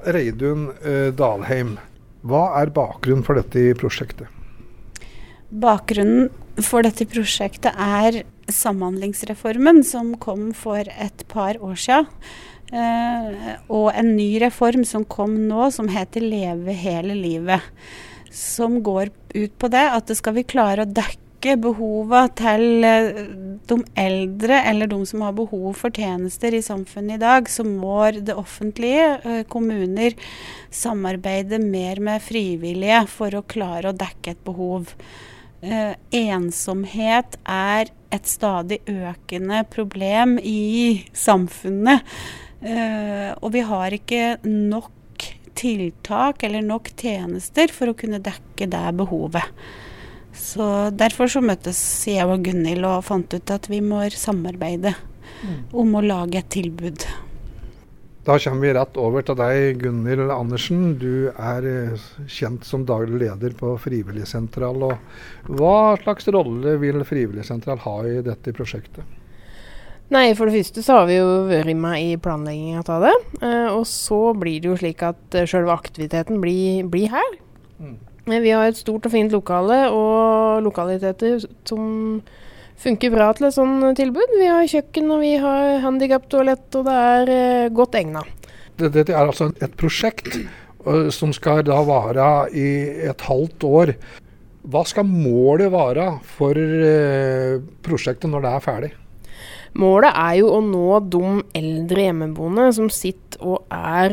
Reidun Dalheim, hva bakgrunnen for dette prosjektet? Bakgrunnen for dette prosjektet Samhandlingsreformen som kom for et par år siden. Og en ny reform som kom nå, som heter Leve hele livet. Som går ut på det at det skal vi klare å dekke behovet til de eldre eller de som har behov for tjenester i samfunnet i dag, så må det offentlige, kommuner, samarbeide mer med frivillige for å klare å dekke et behov. Ensomhet et stadig økende problem i samfunnet, og vi har ikke nok tiltak eller nok tjenester for å kunne dekke det behovet. Så derfor så møttes jeg og Gunhild og fant ut at vi må samarbeide om å lage et tilbud. Da kommer vi rett over til deg, Gunhild Andersen. Du kjent som daglig leder på Frivilligsentral. Og hva slags rolle vil Frivilligsentral ha i dette prosjektet? Nei, for det første så har vi jo vært med i planleggingen av det. Og så blir det jo slik at selve aktiviteten blir her. Vi har et stort og fint lokale og lokaliteter som funker bra til et sånt tilbud. Vi har kjøkken og vi har handicap-toalett, og det godt egnet. Dette altså et prosjekt som skal da vare i et halvt år. Hva skal målet være for prosjektet når det ferdig? Målet jo å nå de eldre hjemmeboende som sitter og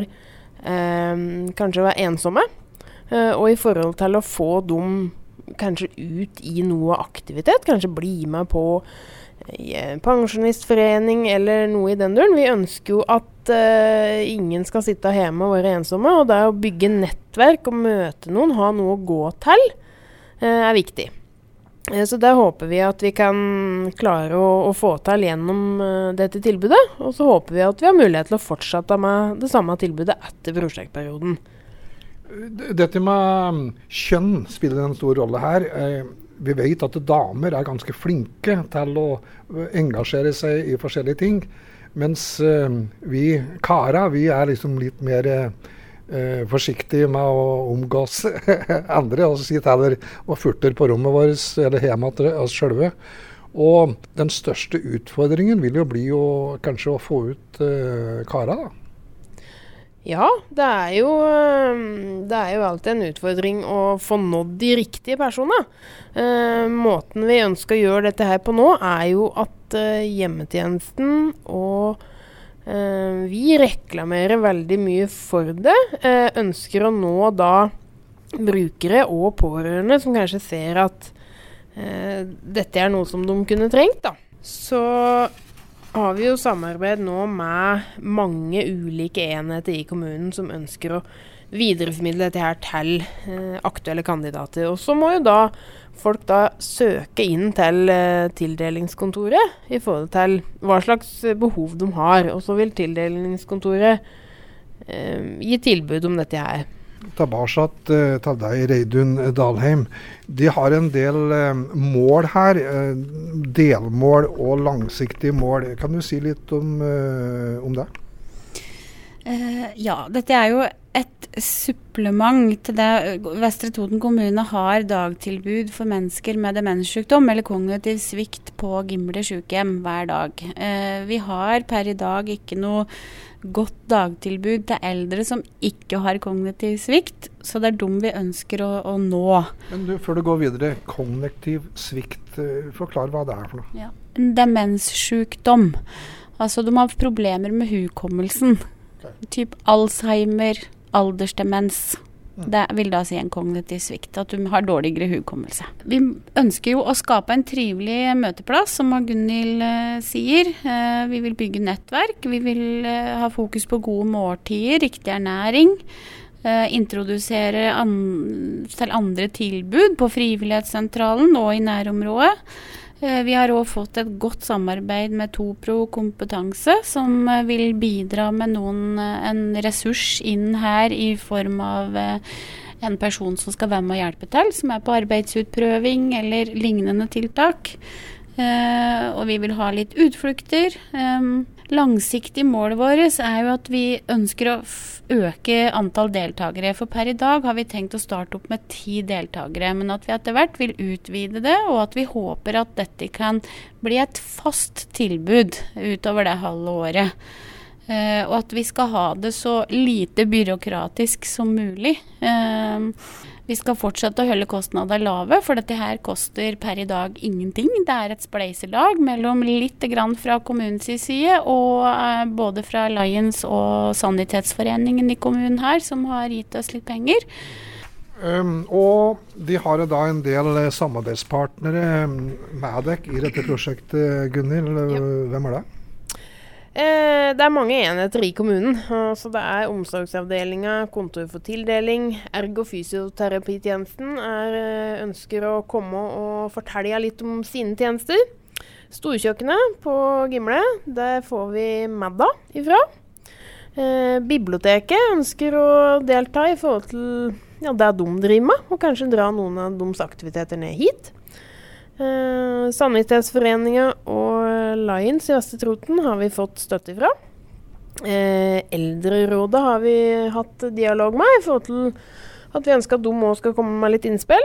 kanskje ensomme. Og i forhold til å få dem kanskje ut i noe aktivitet, kanskje bli med på pensjonistforening eller noe i den duren. Vi ønsker jo at ingen skal sitte hjemme og være ensomme, og det å bygge nettverk og møte noen, ha noe å gå til, viktig. Så det håper vi at vi kan klare å få til gjennom dette tilbudet, og så håper vi at vi har mulighet til å fortsette med det samme tilbudet etter prosjektperioden. Dette med kjønn spiller en stor rolle her. Vi vet at damer ganske flinke til å engasjere seg i forskjellige ting, mens vi karer, vi liksom litt mer forsiktige med å omgås andre, og sitte heller og furter på rommet vårt, eller hjemme til oss selv. Og den største utfordringen vil jo bli kanskje å få ut karer, da. Ja, det jo alltid en utfordring å få nådd de riktige personene. Måten vi ønsker å gjøre dette her på nå jo at hjemmetjenesten og vi reklamerer veldig mye for det. Ønsker å nå da brukere og pårørende som kanskje ser at dette noe som de kunne trengt, da. Så har vi jo samarbeid nå med mange ulike enheter i kommunen som ønsker å videreformidle dette her til aktuelle kandidater. Og så må jo da folk søke inn til tildelingskontoret i forhold til hva slags behov de har. Og så vil tildelingskontoret gi tilbud om dette her. Tilbake til deg, Reidun Dalheim. De har en del mål her, delmål og langsiktige mål. Kan du si litt om det? Ja, dette jo et supplement til det. Vestre Toten kommune har dagtilbud for mennesker med demenssykdom eller kognitiv svikt på Gimle sykehjem hver dag. Vi har per i dag ikke noe godt dagtilbud til eldre som ikke har kognitiv svikt, så det dem vi ønsker å nå. Men før du går videre, kognitiv svikt, forklar hva det for noe. Ja. Demenssykdom. Altså de har problemer med hukommelsen. Typ Alzheimer, aldersdemens. Det vil da si en kognitiv svikt, at du har dårligere hukommelse. Vi ønsker jo å skape en trivelig møteplass, som Gunhild sier. Vi vil bygge nettverk, vi vil ha fokus på gode måltider, riktig ernæring, introdusere til andre tilbud på frivillighetssentralen og i nærområdet. Vi har også fått et godt samarbeid med Topro Kompetanse, som vil bidra med en ressurs inn her i form av en person som skal være med og hjelpe til, som på arbeidsutprøving eller lignende tiltak. Og vi vil ha litt utflukter. Langsiktig målet vårt jo at vi ønsker å øke antall deltakere. For per i dag har vi tenkt å starte opp med 10 deltakere, men at vi etter hvert vil utvide det, og at vi håper at dette kan bli et fast tilbud utover det halve året. Og at vi skal ha det så lite byråkratisk som mulig. Vi skal fortsette å holde kostnader lave, for dette her koster per i dag ingenting. Det et spleiselag mellom litt grann fra kommunens side, og både fra Lions og Sanitetsforeningen i kommunen her, som har gitt oss litt penger. Og de har da en del samarbeidspartnere med deg i dette prosjektet, Gunhild. Hvem det? Det mange enheter i kommunen. Så det omsorgsavdelingen, kontor for tildeling, ergo-fysioterapitjenesten ønsker å komme og fortelle litt om sine tjenester. Storkjøkkenet på Gimle, der får vi middag ifra. Biblioteket ønsker å delta i forhold til det de driver med, og kanskje dra noen av deres aktiviteter ned hit. Sanitetsforeningen og Lions i Vestre Toten har vi fått støtte fra. Eldrerådet har vi hatt dialog med i forhold til at vi ønsker at de også skal komme med litt innspill.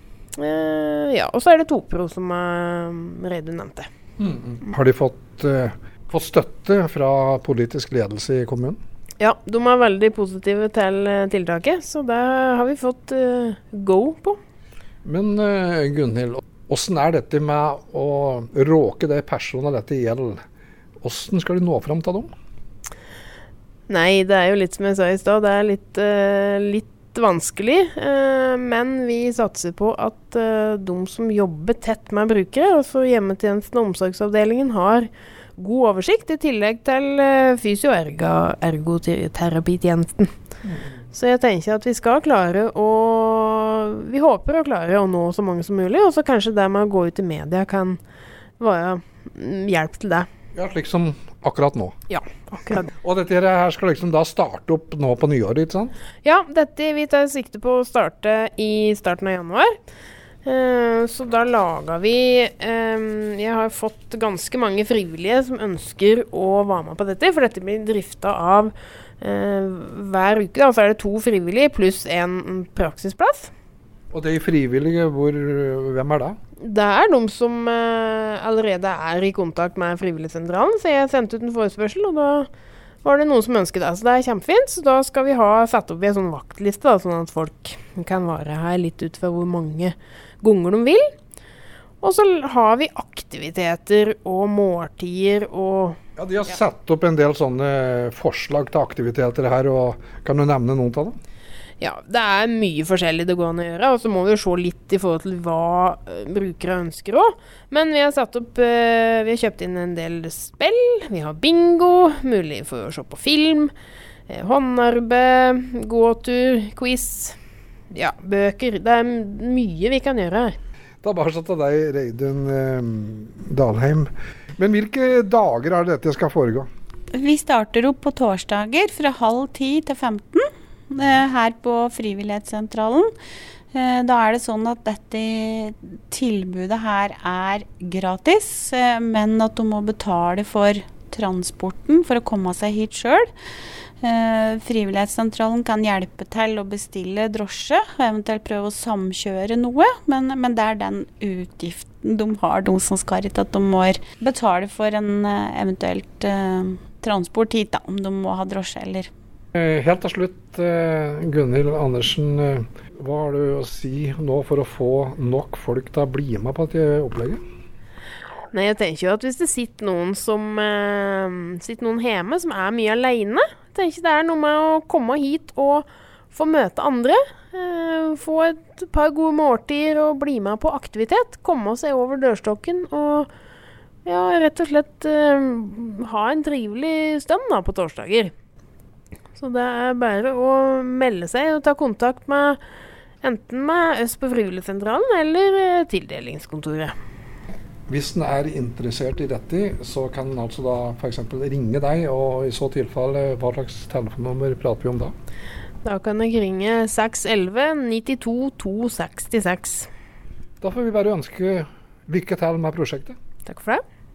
Og så det Topro som Reidun nevnte. Har de fått støtte fra politisk ledelse i kommunen? Ja, de veldig positive til tiltaket, så det har vi fått go på. Men Gunhild, hvordan dette med å råke de personene dette gjelder? Hvordan skal de nå frem til dem? Nei, det jo litt som jeg sa i stad, det litt vanskelig. Men vi satser på at de som jobber tett med brukere, altså hjemmetjenesten og omsorgsavdelingen, har god oversikt, i tillegg til fysio- og ergoterapitjenesten. Så jeg tenker at vi skal vi håper å klare å nå så mange som mulig, og så kanskje det med å gå ut i media kan være hjelp til det. Ja, slik som akkurat nå. Ja, akkurat. Og dette her skal liksom da starte opp nå på nyåret, ikke sant? Ja, dette vi tar sikte på å starte i starten av januar. Så da lager vi jeg har fått ganske mange frivillige som ønsker å være med på dette, for dette blir driftet av hver uke. Da, så det 2 frivillige pluss en praksisplass. Og de frivillige, hvem det? Det de som allerede i kontakt med frivilligsentralen, så jeg sendte ut en forespørsel, og da var det noen som ønsket det. Så det kjempefint, så da skal vi satt opp i en sånn vaktliste, da, sånn at folk kan være her litt ut fra hvor mange ganger de vil. Og så har vi aktiviteter og måltider og... Ja, de har satt opp en del sånne forslag til aktiviteter her, og kan du nevne noen av dem? Ja, det mye forskjellig det går an å gjøre, og så må vi jo se litt i forhold til hva brukere ønsker også. Men vi har satt opp, vi har kjøpt inn en del spill, vi har bingo, mulig for å se på film, håndarbeid, gåtur, quiz, ja, bøker. Det mye vi kan gjøre her. Da bare satt av deg, Reidun Dalheim. Men hvilke dager dette skal foregå? Vi starter opp på torsdager fra 9:30 til 15. Her på Frivillighetssentralen. Da det sånn at dette tilbudet her gratis, men at du må betale for transporten for å komme seg hit selv. Frivillighetssentralen kan hjelpe til å bestille drosje, og eventuelt prøve å samkjøre noe, men det den utgiften de har, de som skal hit, at de må betale for en eventuelt transport hit, da, om de må ha drosje eller. Helt til slutt, Gunhild Andersen, hva har du å si nå for å få nok folk til å bli med på dette opplegget? Nei, jeg tenker jo at hvis det sitter noen hjemme som mye alene, tenker det noe med å komme hit og få møte andre, få et par gode måltider og bli med på aktivitet, komme seg over dørstokken og ja, rett og slett ha en trivelig stund da, på torsdager. Så det bare å melde seg og ta kontakt med enten med oss på Frivillighetssentralen eller tildelingskontoret. Hvis en interessert i dette, så kan en altså da for eksempel ringe deg, og i så tilfelle, hva slags telefonnummer prater vi om da? Da kan jeg ringe 611 92 266. Da får vi bare ønske lykke til med prosjektet. Takk for det.